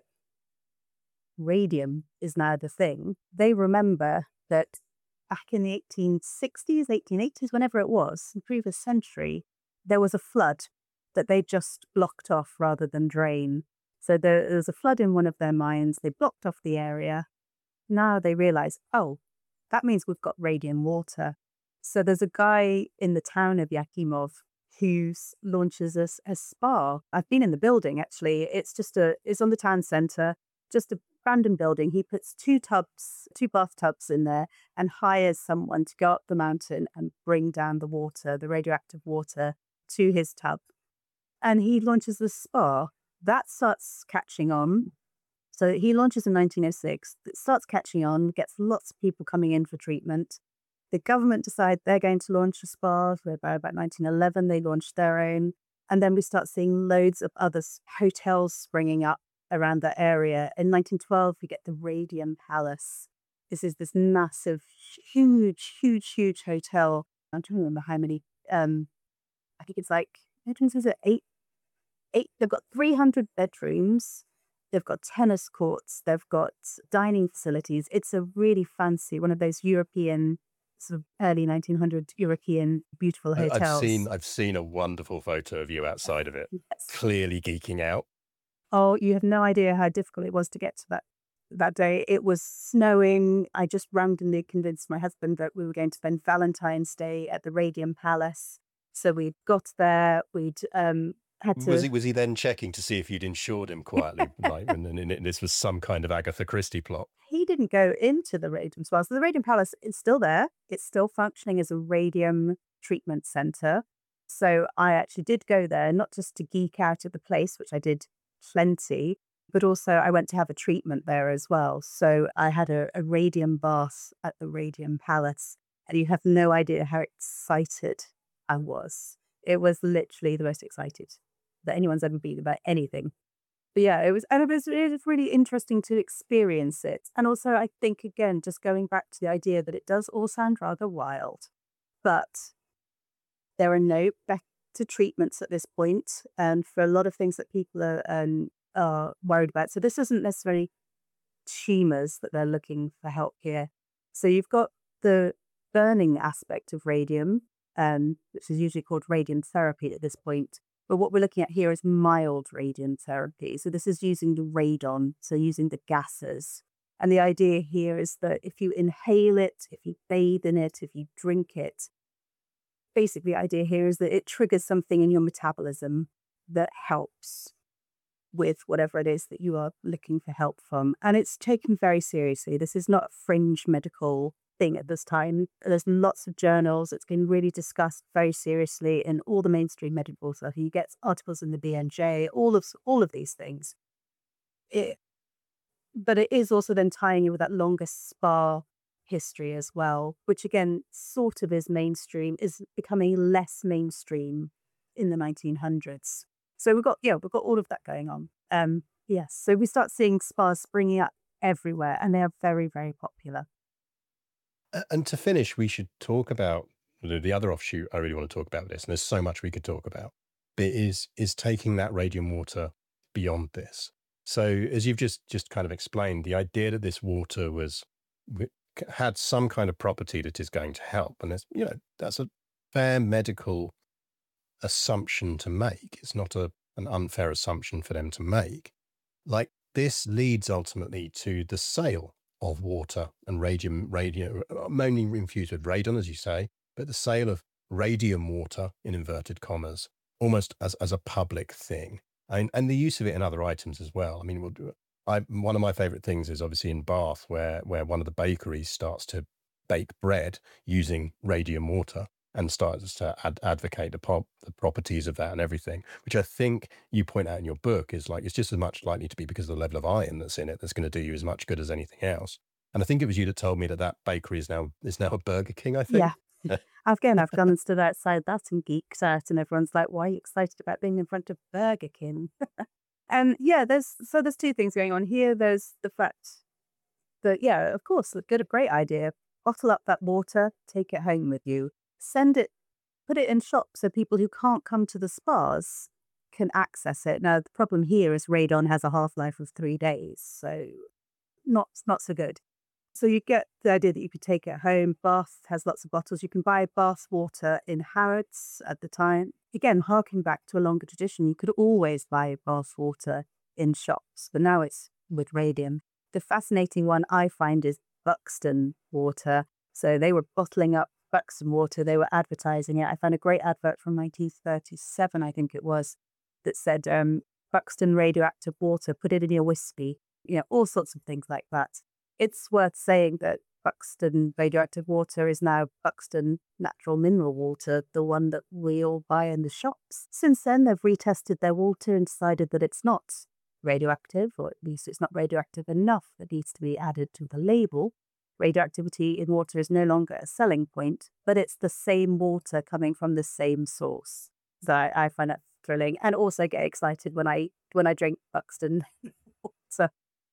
radium is now the thing, they remember that back in the eighteen sixties, eighteen eighties, whenever it was, in the previous century, there was a flood that they just blocked off rather than drain. So there, there was a flood in one of their mines. They blocked off the area. Now they realize, oh, that means we've got radium water. So there's a guy in the town of Yakimov who s- launches a, s- a spa. I've been in the building, actually. It's just a, it's on the town centre, just a random building. He puts two tubs, two bathtubs in there and hires someone to go up the mountain and bring down the water, the radioactive water, to his tub. And he launches the spa. That starts catching on. So he launches in nineteen oh six. It starts catching on, gets lots of people coming in for treatment. The government decide they're going to launch a spa. So about, about nineteen eleven, they launched their own. And then we start seeing loads of other s- hotels springing up around that area. In nineteen twelve, we get the Radium Palace. This is this massive, huge, huge, huge hotel. I don't remember how many. Um, I think it's like, is it eight? Eight. They've got three hundred bedrooms. They've got tennis courts. They've got dining facilities. It's a really fancy, one of those European, sort of early nineteen hundred European beautiful I- hotels. I've seen I've seen a wonderful photo of you outside of it, Yes. clearly geeking out. Oh, you have no idea how difficult it was to get to that that day. It was snowing. I just randomly convinced my husband that we were going to spend Valentine's Day at the Radium Palace. So we got there. We'd um had to. Was he was he then checking to see if you'd insured him quietly, like, and, and, and this was some kind of Agatha Christie plot? He didn't go into the Radium Spa. So the Radium Palace is still there. It's still functioning as a radium treatment center. So I actually did go there, not just to geek out at the place, which I did plenty, but also I went to have a treatment there as well. So I had a, a radium bath at the Radium Palace, and you have no idea how excited I was. It was literally the most excited that anyone's ever been about anything. But yeah, it was, and it was, it was really interesting to experience it. And also, I think, again, just going back to the idea that it does all sound rather wild, but there are no better treatments at this point, and for a lot of things that people are, um, are worried about. So this isn't necessarily tumors that they're looking for help here. So you've got the burning aspect of radium, um, which is usually called radium therapy at this point. But what we're looking at here is mild radium therapy. So this is using the radon, so using the gases. And the idea here is that if you inhale it, if you bathe in it, if you drink it, basically the idea here is that it triggers something in your metabolism that helps with whatever it is that you are looking for help from. And it's taken very seriously. This is not a fringe medical thing at this time. There's lots of journals. It's been really discussed very seriously in all the mainstream medical stuff. You get articles in the B M J, all of all of these things. It, but it is also then tying you with that longer spa history as well, which again sort of is mainstream, is becoming less mainstream in the nineteen hundreds. So we've got, yeah, we've got all of that going on. Um, yes, so we start seeing spas springing up everywhere, and they are very, very popular. And to finish, we should talk about the, the other offshoot I really want to talk about this, and there's so much we could talk about, but is is taking that radium water beyond this. So as you've just just kind of explained, the idea that this water was had some kind of property that is going to help, and it's, you know, that's a fair medical assumption to make. It's not a an unfair assumption for them to make. Like, this leads ultimately to the sale of water and radium, radium, mainly infused with radon, as you say, but the sale of radium water, in inverted commas, almost as, as a public thing. And, and the use of it in other items as well. I mean, we'll do, I, one of my favorite things is obviously in Bath, where, where one of the bakeries starts to bake bread using radium water and starts to ad- advocate the, pop, the properties of that and everything, which I think you point out in your book is like, it's just as much likely to be because of the level of iron that's in it that's going to do you as much good as anything else. And I think it was you that told me that that bakery is now is now a Burger King, I think. Yeah. Again, I've gone and stood outside that and geeked out, and everyone's like, why are you excited about being in front of Burger King? And yeah, there's so there's two things going on here. There's the fact that, yeah, of course, a good, a great idea. Bottle up that water, take it home with you. Send it, put it in shops so people who can't come to the spas can access it. Now, the problem here is radon has a half-life of three days, so not not so good. So you get the idea that you could take it home. Bath has lots of bottles. You can buy Bath water in Harrods at the time. Again, harking back to a longer tradition, you could always buy Bath water in shops, but now it's with radium. The fascinating one I find is Buxton water. So they were bottling up Buxton water. They were advertising it. I found a great advert from nineteen thirty-seven, I think it was, that said, um, Buxton radioactive water, put it in your whiskey, you know, all sorts of things like that. It's worth saying that Buxton radioactive water is now Buxton natural mineral water, the one that we all buy in the shops. Since then, they've retested their water and decided that it's not radioactive, or at least it's not radioactive enough that needs to be added to the label. Radioactivity in water is no longer a selling point, but it's the same water coming from the same source. So I, I find that thrilling, and also get excited when I when I drink Buxton water.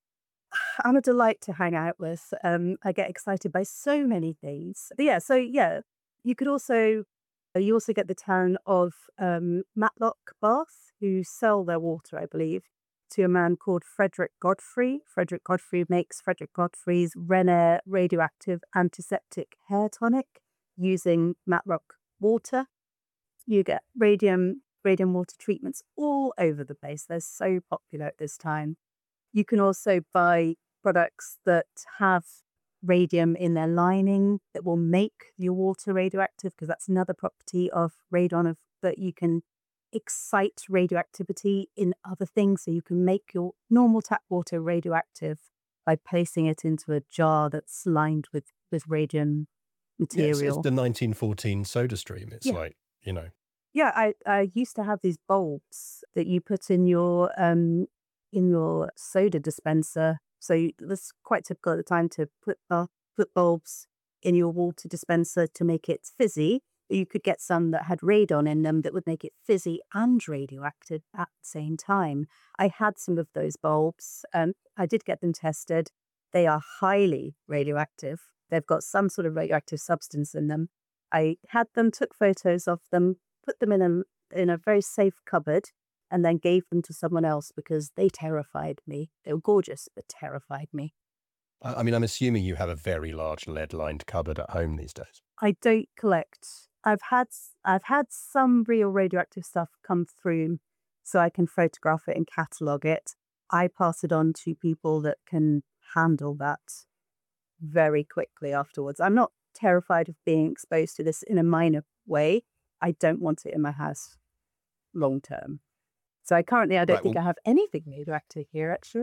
I'm a delight to hang out with. Um, I get excited by so many things. But yeah, so yeah, you could also, you also get the town of um, Matlock, Bath, who sell their water, I believe, to a man called Frederick Godfrey. Frederick Godfrey makes Frederick Godfrey's Renair radioactive antiseptic hair tonic using Matlock water. You get radium, radium water treatments all over the place. They're so popular at this time. You can also buy products that have radium in their lining that will make your water radioactive, because that's another property of radon, of that you can excite radioactivity in other things. So you can make your normal tap water radioactive by placing it into a jar that's lined with, with radium Yes, it's material. the nineteen fourteen Soda Stream. It's Yeah. like, you know, Yeah, I, I used to have these bulbs that you put in your um in your soda dispenser. So you, that's quite typical at the time to put uh, put bulbs in your water dispenser to make it fizzy. You could get some that had radon in them that would make it fizzy and radioactive at the same time. I had some of those bulbs. Um, I did get them tested. They are highly radioactive. They've got some sort of radioactive substance in them. I had them, took photos of them, put them in a in a very safe cupboard, and then gave them to someone else because they terrified me. They were gorgeous, but terrified me. I I mean, I'm assuming you have a very large lead-lined cupboard at home these days. I don't collect. I've had s- I've had some real radioactive stuff come through, so I can photograph it and catalog it. I pass it on to people that can handle that very quickly afterwards. I'm not terrified of being exposed to this in a minor way. I don't want it in my house long term. So I currently, I don't Right. think Well, I have anything radioactive here, actually.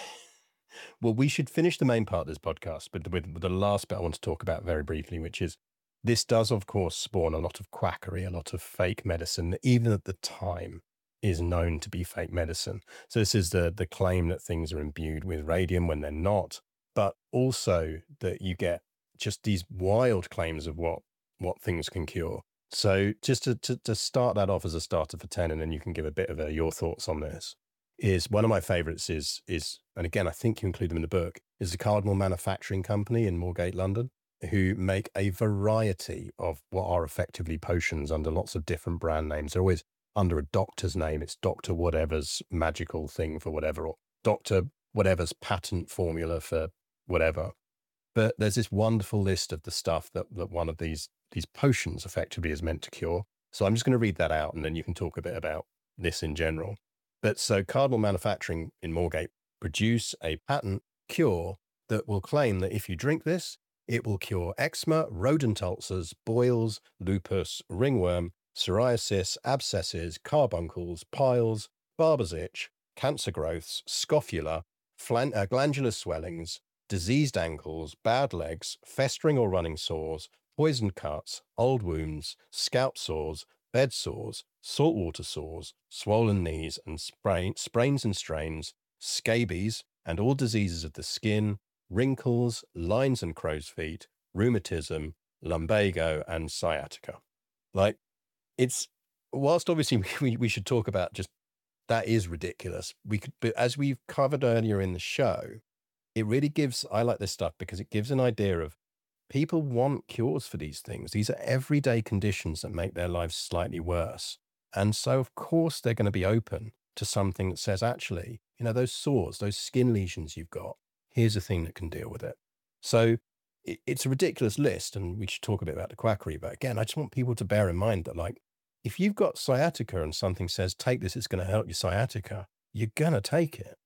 well, we should finish the main part of this podcast, but with, with the last bit I want to talk about very briefly, which is this does, of course, spawn a lot of quackery, a lot of fake medicine, that even at the time is known to be fake medicine. So this is the the claim that things are imbued with radium when they're not, but also that you get just these wild claims of what what things can cure. So just to, to, to start that off as a starter for ten, and then you can give a bit of a, your thoughts on this, is one of my favorites is, is, and again, I think you include them in the book, is the Cardinal Manufacturing Company in Moorgate, London, who make a variety of what are effectively potions under lots of different brand names. They're always under a doctor's name. It's Doctor Whatever's magical thing for whatever, or Doctor Whatever's patent formula for whatever. But there's this wonderful list of the stuff that, that one of these these potions effectively is meant to cure. So I'm just going to read that out, and then you can talk a bit about this in general. But so Cardinal Manufacturing in Moorgate produce a patent cure that will claim that if you drink this, it will cure eczema, rodent ulcers, boils, lupus, ringworm, psoriasis, abscesses, carbuncles, piles, barber's itch, cancer growths, scrofula, flan- uh, glandular swellings, diseased ankles, bad legs, festering or running sores, poisoned cuts, old wounds, scalp sores, bed sores, saltwater sores, swollen knees and sprain, sprains and strains, scabies, and all diseases of the skin, wrinkles, lines and crow's feet, rheumatism, lumbago, and sciatica. Like, it's, whilst obviously we, we should talk about just that is ridiculous. We could, but as we've covered earlier in the show, it really gives, I like this stuff because it gives an idea of people want cures for these things. These are everyday conditions that make their lives slightly worse. And so, of course, they're going to be open to something that says, actually, you know, those sores, those skin lesions you've got, here's a thing that can deal with it. So it, it's a ridiculous list, and we should talk a bit about the quackery. But again, I just want people to bear in mind that, like, if you've got sciatica and something says, take this, it's going to help your sciatica, you're going to take it.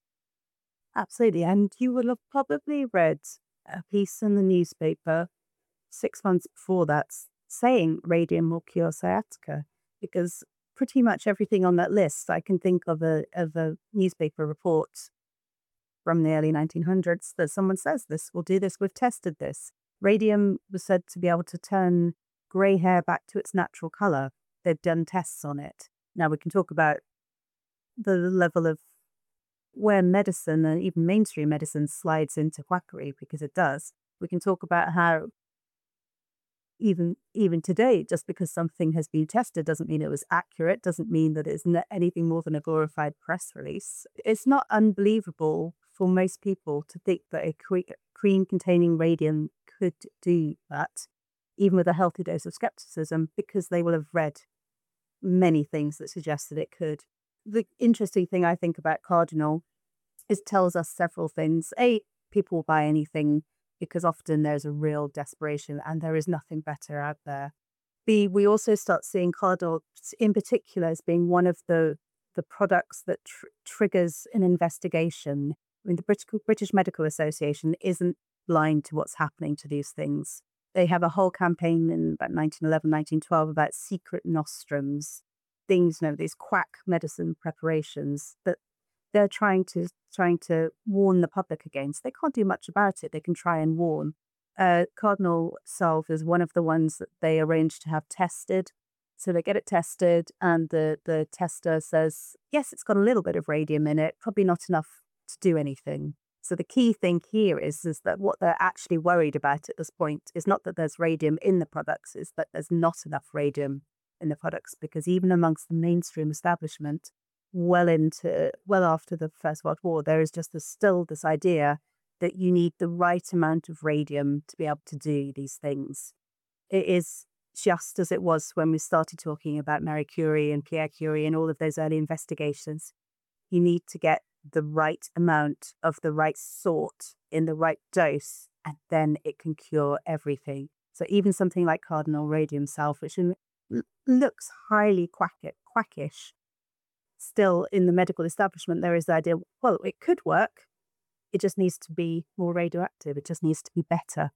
Absolutely. And you will have probably read a piece in the newspaper six months before that saying radium will cure sciatica, because pretty much everything on that list, I can think of a, of a newspaper report from the early nineteen hundreds that someone says this will do this. We've tested this. Radium was said to be able to turn grey hair back to its natural color. They've done tests on it. Now we can talk about the level of where medicine and even mainstream medicine slides into quackery, because it does. We can talk about how even even today, just because something has been tested doesn't mean it was accurate, doesn't mean that it's n- anything more than a glorified press release. It's not unbelievable for most people to think that a cre- cream containing radium could do that, even with a healthy dose of skepticism, because they will have read many things that suggest that it could. The interesting thing I think about Cardinal is it tells us several things. A, people will buy anything because often there's a real desperation and there is nothing better out there. B, we also start seeing Cardinal in particular as being one of the the products that tr- triggers an investigation. I mean, the British, British Medical Association isn't blind to what's happening to these things. They have a whole campaign in about nineteen eleven, nineteen twelve about secret nostrums, things, you know, these quack medicine preparations that they're trying to trying to warn the public against. They can't do much about it. They can try and warn. uh, Cardinal Salve is one of the ones that they arrange to have tested. So they get it tested, and the, the tester says, yes, it's got a little bit of radium in it, probably not enough to do anything. So the key thing here is, is that what they're actually worried about at this point is not that there's radium in the products, is that there's not enough radium in the products, because even amongst the mainstream establishment, well into, well after the First World War, there is just this, still this idea that you need the right amount of radium to be able to do these things. It is just as it was when we started talking about Marie Curie and Pierre Curie and all of those early investigations. You need to get the right amount of the right sort in the right dose, and then it can cure everything. So even something like Cardinal Radium Salve, which looks highly quack- quackish, still in the medical establishment, there is the idea, well, it could work. It just needs to be more radioactive. It just needs to be better.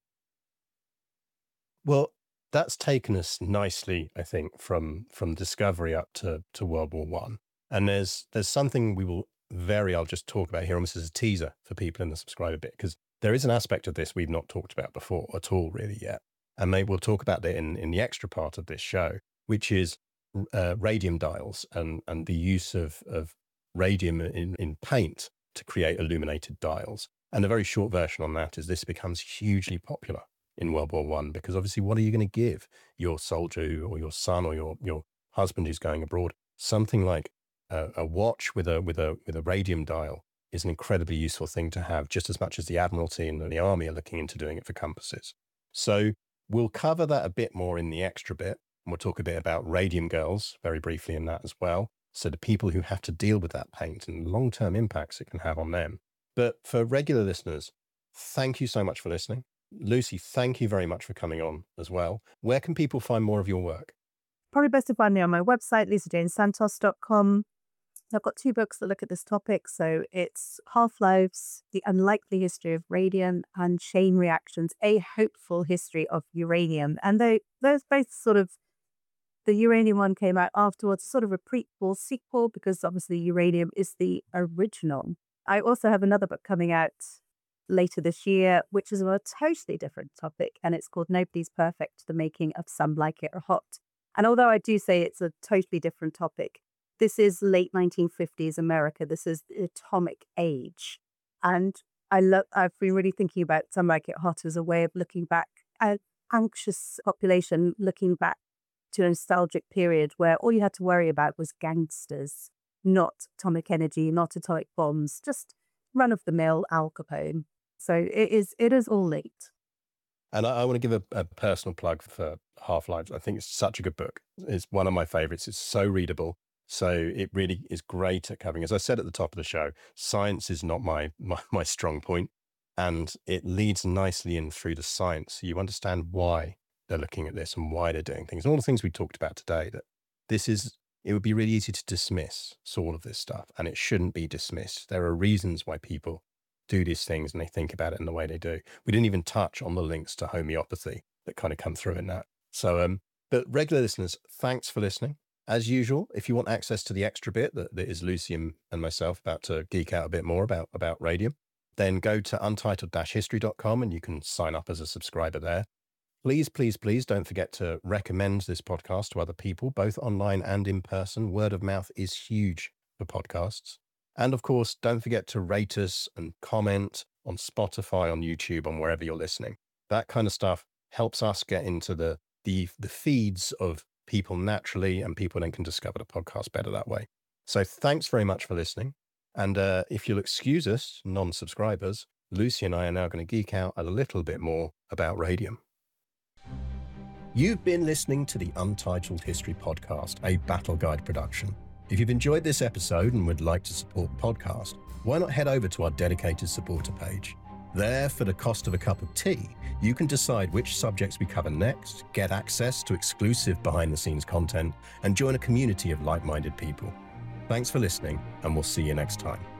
Well, that's taken us nicely, I think, from from discovery up to, to World War One. And there's there's something we will very, I'll just talk about here almost as a teaser for people in the subscriber bit, because there is an aspect of this we've not talked about before at all really yet. And maybe we'll talk about that in, in the extra part of this show, which is uh, radium dials and, and the use of, of radium in, in paint to create illuminated dials. And the very short version on that is this becomes hugely popular in World War One, because obviously what are you going to give your soldier or your son or your, your husband who's going abroad? Something like a, a watch with a with a with a radium dial is an incredibly useful thing to have, just as much as the Admiralty and the Army are looking into doing it for compasses. So we'll cover that a bit more in the extra bit, and we'll talk a bit about radium girls very briefly in that as well. So the people who have to deal with that paint and long-term impacts it can have on them. But for regular listeners, thank you so much for listening. Lucy, thank you very much for coming on as well. Where can people find more of your work? Probably best to find me on my website, lisa jane santos dot com. I've got two books that look at this topic. So it's Half-Lives, The Unlikely History of Radium, and Chain Reactions, A Hopeful History of Uranium. And they, those both sort of, the uranium one came out afterwards, sort of a prequel, sequel, because obviously uranium is the original. I also have another book coming out later this year, which is on a totally different topic, and it's called Nobody's Perfect, The Making of Some Like It or Hot. And although I do say it's a totally different topic, this is late nineteen fifties America. This is the atomic age. And I love, I've been really thinking about Some Like It Hot as a way of looking back at anxious population, looking back to a nostalgic period where all you had to worry about was gangsters, not atomic energy, not atomic bombs, just run-of-the-mill Al Capone. So it is it is all linked. And I, I want to give a, a personal plug for Half-Lives. I think it's such a good book. It's one of my favorites. It's so readable. So it really is great at covering. As I said at the top of the show, science is not my, my, my strong point, and it leads nicely in through the science. So you understand why they're looking at this and why they're doing things. And all the things we talked about today, that this is, it would be really easy to dismiss all of this stuff, and it shouldn't be dismissed. There are reasons why people do these things and they think about it in the way they do. We didn't even touch on the links to homeopathy that kind of come through in that. So, um, but regular listeners, thanks for listening. As usual, if you want access to the extra bit that, that is Lucy and myself about to geek out a bit more about, about radium, then go to untitled dash history dot com and you can sign up as a subscriber there. Please, please, please don't forget to recommend this podcast to other people, both online and in person. Word of mouth is huge for podcasts. And of course, don't forget to rate us and comment on Spotify, on YouTube, on wherever you're listening. That kind of stuff helps us get into the the, the feeds of people naturally, and people then can discover the podcast better that way. So thanks very much for listening. And uh, if you'll excuse us, non-subscribers, Lucy and I are now going to geek out a little bit more about radium. You've been listening to the Untitled History Podcast, a Battle Guide production. If you've enjoyed this episode and would like to support the podcast, why not head over to our dedicated supporter page? There, for the cost of a cup of tea, you can decide which subjects we cover next, get access to exclusive behind-the-scenes content, and join a community of like-minded people. Thanks for listening, and we'll see you next time.